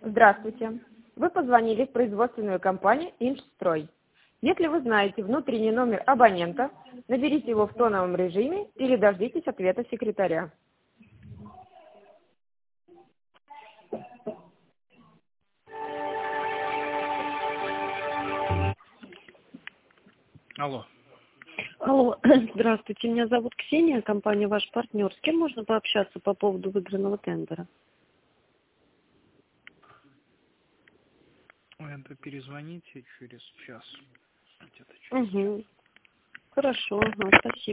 Здравствуйте. Вы позвонили в производственную компанию «Инжстрой». Если вы знаете внутренний номер абонента, наберите его в тоновом режиме или дождитесь ответа секретаря. Алло. Алло, здравствуйте, меня зовут Ксения, компания «Ваш партнер». С кем можно пообщаться по поводу выигранного тендера? Это перезвоните через час. Где-то через час. Угу. Хорошо, ага, спасибо.